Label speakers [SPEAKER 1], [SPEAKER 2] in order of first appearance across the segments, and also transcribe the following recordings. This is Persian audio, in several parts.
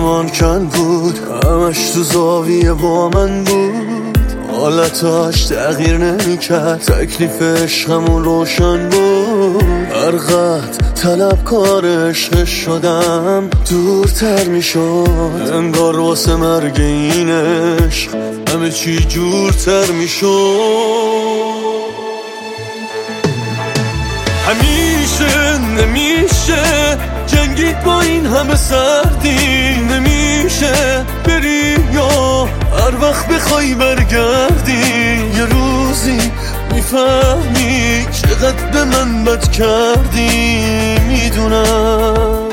[SPEAKER 1] آسمان کن بود، همش تو زاویه با من بود، حالتاش تغییر نمی کرد، تکلیف عشقمون روشن بود. هرقدر طلبکار عشق شدم دورتر می شد، انگار واسه مرگ این عشق همه چی جورتر می شد. همیشه نمیشه جنگید با این همه سردی، نمیشه بری یا هر وقت بخوای برگردی، یه روزی میفهمی چقدر به من بد کردی. میدونم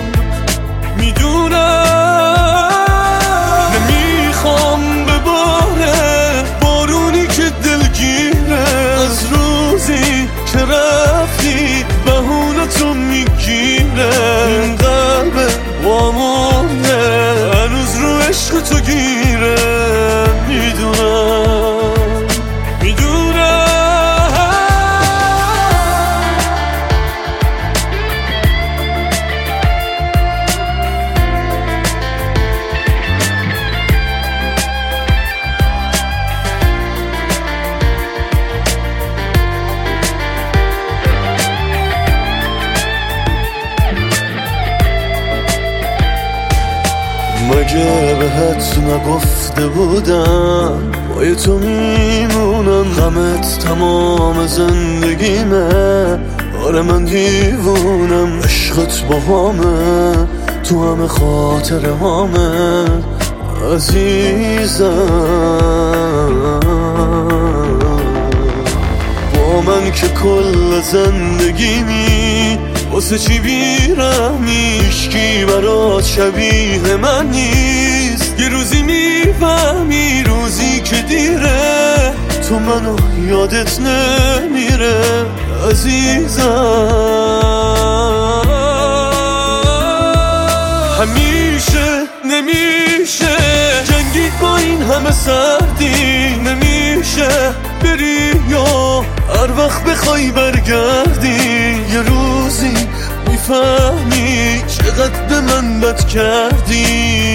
[SPEAKER 1] نمیخوام بباره بارونی که دلگیره، از روزی که رفتی بهونتو میگیره، این قلب وامونه هنوز رو عشق تو گیره. میدونم مگه بهت نگفته بودم با تو میمونم، غمت تمام زندگیمه، آره من دیوونم، عشقت با همه تو همه خاطره همه عزیزم. با من که کل زندگیمی واسه چی بیرحمی، هیچکی برات شبیه من نیست، یه روزی میفهمی روزی که دیره تو منو یادت نمیره عزیزم. همیشه نمیشه جنگید با این همه سردی، نمیشه بری یا هر وقت بخوای برگردی، یه روزی میفهمی چقدر به من بد کردی.